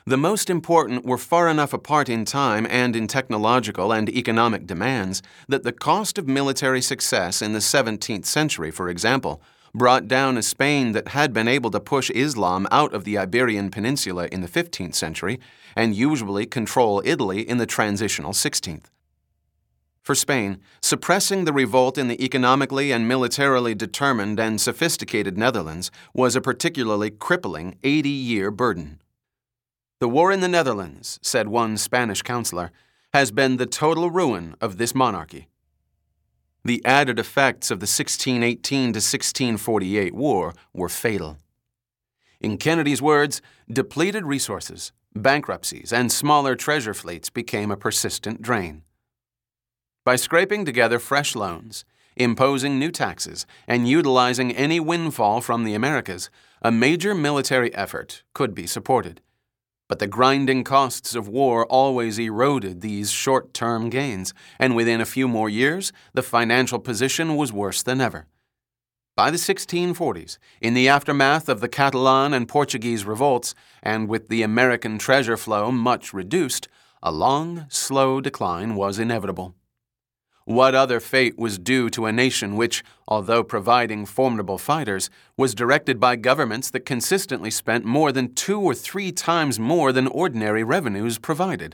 The most important were far enough apart in time and in technological and economic demands that the cost of military success in the 17th century, for example, brought down a Spain that had been able to push Islam out of the Iberian Peninsula in the 15th century and usually control Italy in the transitional 16th. For Spain, suppressing the revolt in the economically and militarily determined and sophisticated Netherlands was a particularly crippling 80-year burden. "The war in the Netherlands," said one Spanish counselor, "has been the total ruin of this monarchy." The added effects of the 1618 to 1648 war were fatal. In Kennedy's words, depleted resources, bankruptcies, and smaller treasure fleets became a persistent drain. By scraping together fresh loans, imposing new taxes, and utilizing any windfall from the Americas, a major military effort could be supported. But the grinding costs of war always eroded these short-term gains, and within a few more years, the financial position was worse than ever. By the 1640s, in the aftermath of the Catalan and Portuguese revolts, and with the American treasure flow much reduced, a long, slow decline was inevitable. What other fate was due to a nation which, although providing formidable fighters, was directed by governments that consistently spent more than 2 or 3 times more than ordinary revenues provided?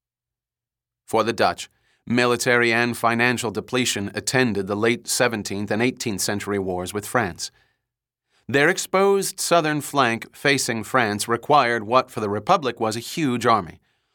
For the Dutch, military and financial depletion attended the late 17th and 18th century wars with France. Their exposed southern flank facing France required what for the Republic was a huge army,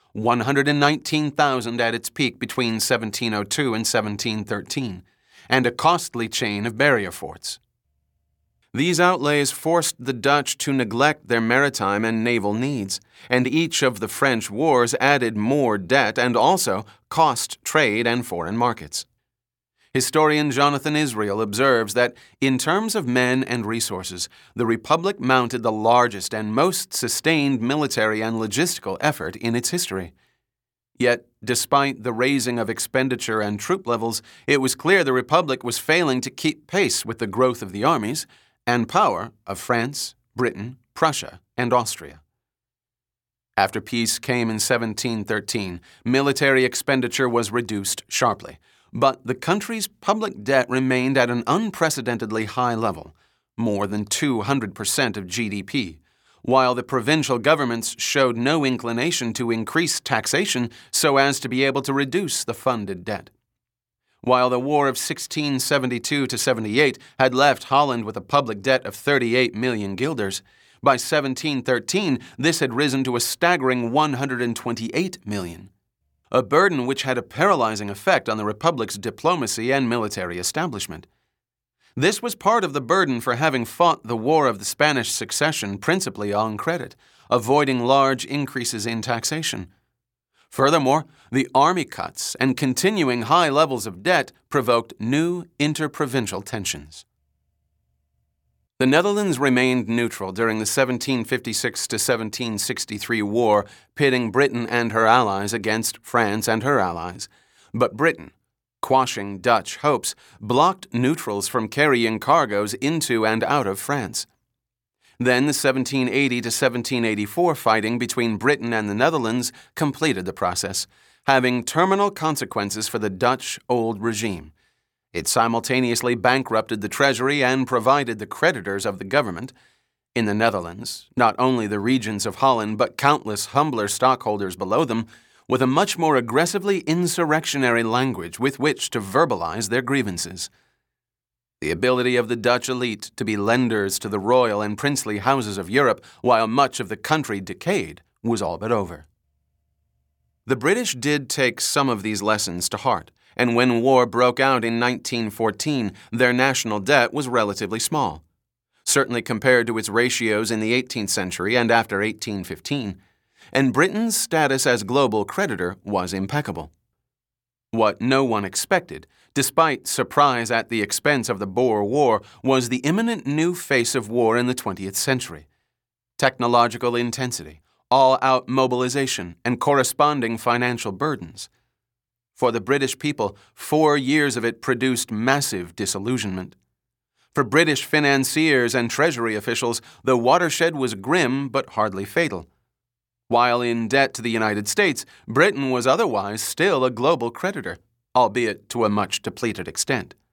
119,000 at its peak between 1702 and 1713, and a costly chain of barrier forts. These outlays forced the Dutch to neglect their maritime and naval needs, and each of the French wars added more debt and also cost trade and foreign markets. Historian Jonathan Israel observes that, in terms of men and resources, the Republic mounted the largest and most sustained military and logistical effort in its history. Yet, despite the raising of expenditure and troop levels, it was clear the Republic was failing to keep pace with the growth of the armies and power of France, Britain, Prussia, and Austria. After peace came in 1713, military expenditure was reduced sharply. But the country's public debt remained at an unprecedentedly high level, more than 200% of GDP, while the provincial governments showed no inclination to increase taxation so as to be able to reduce the funded debt. While the War of 1672 to 78 had left Holland with a public debt of 38 million guilders, by 1713 this had risen to a staggering 128 million. A burden which had a paralyzing effect on the Republic's diplomacy and military establishment. This was part of the burden for having fought the War of the Spanish Succession principally on credit, avoiding large increases in taxation. Furthermore, the army cuts and continuing high levels of debt provoked new interprovincial tensions. The Netherlands remained neutral during the 1756 to 1763 war, pitting Britain and her allies against France and her allies. But Britain, quashing Dutch hopes, blocked neutrals from carrying cargoes into and out of France. Then the 1780 to 1784 fighting between Britain and the Netherlands completed the process, having terminal consequences for the Dutch old regime. It simultaneously bankrupted the treasury and provided the creditors of the government. In the Netherlands, not only the regents of Holland but countless humbler stockholders below them, with a much more aggressively insurrectionary language with which to verbalize their grievances. The ability of the Dutch elite to be lenders to the royal and princely houses of Europe while much of the country decayed was all but over. The British did take some of these lessons to heart, and when war broke out in 1914, their national debt was relatively small, certainly compared to its ratios in the 18th century and after 1815, and Britain's status as global creditor was impeccable. What no one expected, despite surprise at the expense of the Boer War, was the imminent new face of war in the 20th century: technological intensity, all-out mobilization, and corresponding financial burdens. For the British people, 4 years of it produced massive disillusionment. For British financiers and treasury officials, the watershed was grim but hardly fatal. While in debt to the United States, Britain was otherwise still a global creditor, albeit to a much depleted extent.